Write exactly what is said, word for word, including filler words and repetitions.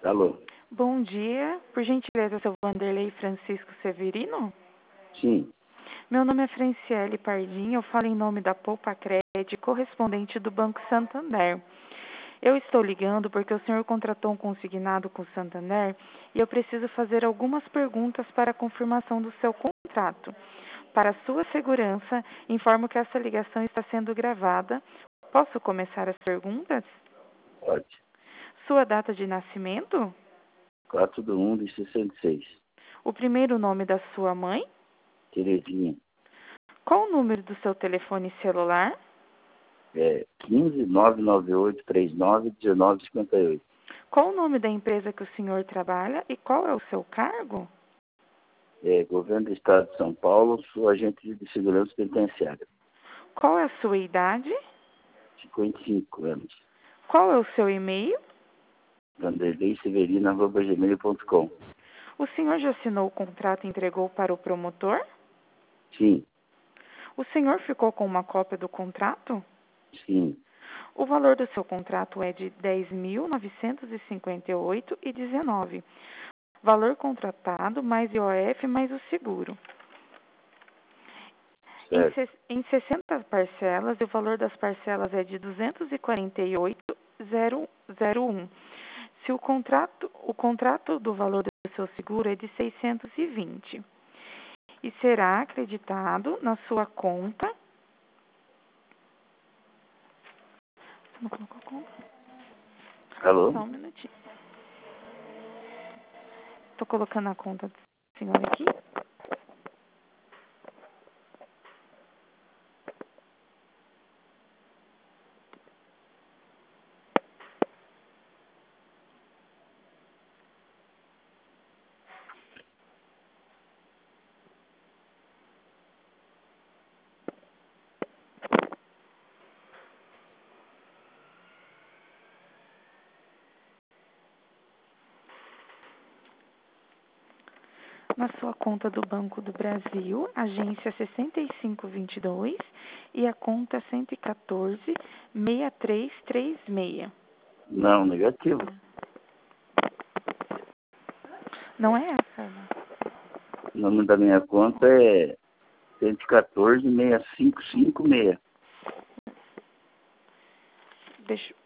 Alô? Bom dia. Por gentileza, seu Vanderlei Francisco Severino? Sim. Meu nome é Franciele Pardim, eu falo em nome da Poupa Cred, correspondente do Banco Santander. Eu estou ligando porque o senhor contratou um consignado com o Santander e eu preciso fazer algumas perguntas para a confirmação do seu contrato. Para sua segurança, informo que essa ligação está sendo gravada. Posso começar as perguntas? Pode. Sua data de nascimento? quatro de um de sessenta e seis. O primeiro nome da sua mãe? Terezinha. Qual o número do seu telefone celular? É quinze, nove nove oito, trinta e nove, dezenove cinquenta e oito. Qual o nome da empresa que o senhor trabalha e qual é o seu cargo? É Governo do Estado de São Paulo, sou agente de segurança penitenciária. Qual é a sua idade? cinquenta e cinco anos. Qual é o seu e-mail? vanderlei severino arroba gmail ponto com. O senhor já assinou o contrato e entregou para o promotor? Sim. O senhor ficou com uma cópia do contrato? Sim. O valor do seu contrato é de dez mil novecentos e cinquenta e oito reais e dezenove centavos. Valor contratado mais I O F mais o seguro. Em, Certo. em sessenta parcelas, o valor das parcelas é de duzentos e quarenta e oito mil e um. Se o contrato, o contrato do valor do seu seguro é de seiscentos e vinte e será acreditado na sua conta. Você não colocou a conta? Alô? Só um minutinho. Estou colocando a conta do senhor aqui. Na sua conta do Banco do Brasil, agência sessenta e cinco vinte e dois e a conta cento e quatorze, seis três três seis. Não, negativo. Não é essa, né? O nome da minha conta é cento e quatorze, seis cinco cinco seis. Deixa,